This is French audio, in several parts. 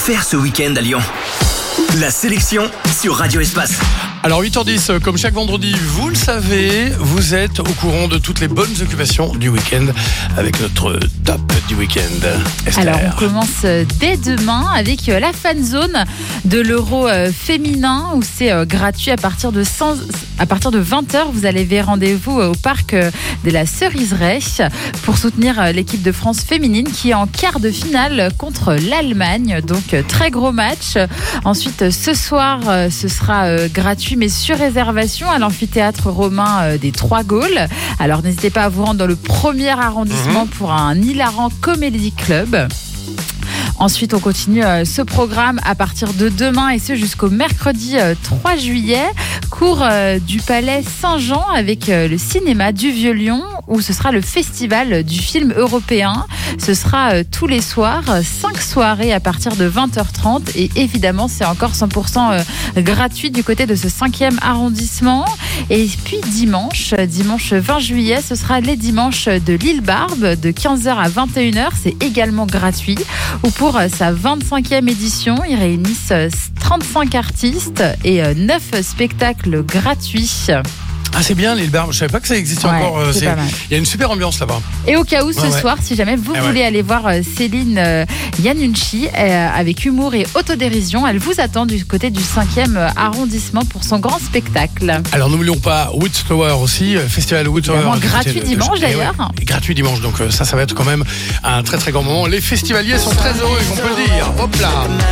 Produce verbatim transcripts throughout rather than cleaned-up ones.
faire ce week-end à Lyon? La sélection sur Radio Espace. Alors huit heures dix, comme chaque vendredi, vous le savez, vous êtes au courant de toutes les bonnes occupations du week-end avec notre top du week-end. Esther. Alors on commence dès demain avec la fan zone de l'Euro féminin où c'est gratuit à partir de cent, à partir de vingt heures. Vous avez rendez-vous au parc de la Ceriseraie pour soutenir l'équipe de France féminine qui est en quart de finale contre l'Allemagne. Donc très gros match. Ensuite ce soir ce sera gratuit mais sur réservation à l'amphithéâtre romain des Trois Gaules. Alors n'hésitez pas à vous rendre dans le premier arrondissement mmh. pour un hilarant comédie club. Ensuite, on continue euh, ce programme à partir de demain et ce jusqu'au mercredi euh, trois juillet. Cours euh, du Palais Saint-Jean avec euh, le cinéma du Vieux-Lyon où ce sera le festival du film européen. Ce sera euh, tous les soirs, cinq soirées à partir de vingt heures trente et évidemment, c'est encore cent pour cent euh, gratuit du côté de ce cinquième arrondissement. Et puis dimanche, dimanche vingt juillet, ce sera les dimanches de l'Île Barbe de quinze heures à vingt et une heures. C'est également gratuit. Ou pour sa vingt-cinquième édition, ils réunissent trente-cinq artistes et neuf spectacles gratuits. Ah, c'est bien l'Île Barbe, je savais pas que ça existait ouais, encore. C'est c'est... pas mal. Il y a une super ambiance là-bas. Et au cas où, ce ouais, ouais. soir, si jamais vous eh voulez ouais. aller voir Céline euh, Iannucci euh, avec humour et autodérision, elle vous attend du côté du cinquième arrondissement pour son grand spectacle. Alors n'oublions pas Woodstower aussi, Festival Woodstower. Gratuit dimanche d'ailleurs. Ouais, gratuit dimanche, donc ça, ça va être quand même un très très grand moment. Les festivaliers sont très heureux, on peut le dire. Hop là.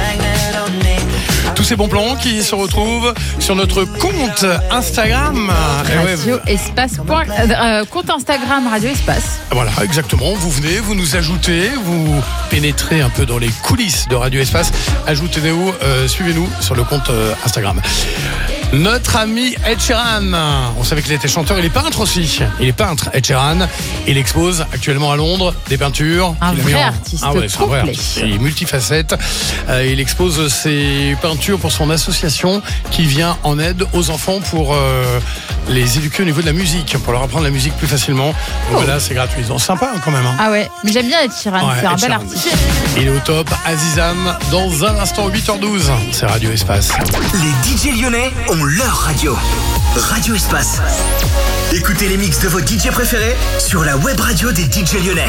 Tous ces bons plans qui se retrouvent sur notre compte Instagram. Radio ouais. Espace. Point, euh, compte Instagram Radio Espace. Voilà, exactement. Vous venez, vous nous ajoutez, vous pénétrez un peu dans les coulisses de Radio Espace. Ajoutez-nous, euh, suivez-nous sur le compte euh, Instagram. Notre ami Ed Sheeran, on savait qu'il était chanteur, il est peintre aussi. Il est peintre, Ed Sheeran. Il expose actuellement à Londres des peintures. Un vrai en... artiste ah ouais, c'est un vrai complet. artiste. Il est multifacette. Euh, il expose ses peintures pour son association qui vient en aide aux enfants pour euh, les éduquer au niveau de la musique, pour leur apprendre la musique plus facilement. Donc oh. voilà, c'est gratuit. Donc, sympa quand même. Hein. Ah ouais, mais j'aime bien Ed Sheeran, ouais, c'est Ed un bel Sheeran. Artiste. Il est au top. Azizam, dans un instant, huit heures douze. C'est Radio Espace. Les D J lyonnais ont leur radio. Radio Espace. Écoutez les mix de vos D J préférés sur la web radio des D J lyonnais.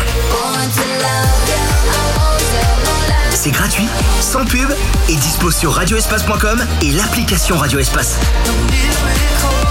C'est gratuit, sans pub et dispo sur radio espace point com et l'application Radio Espace.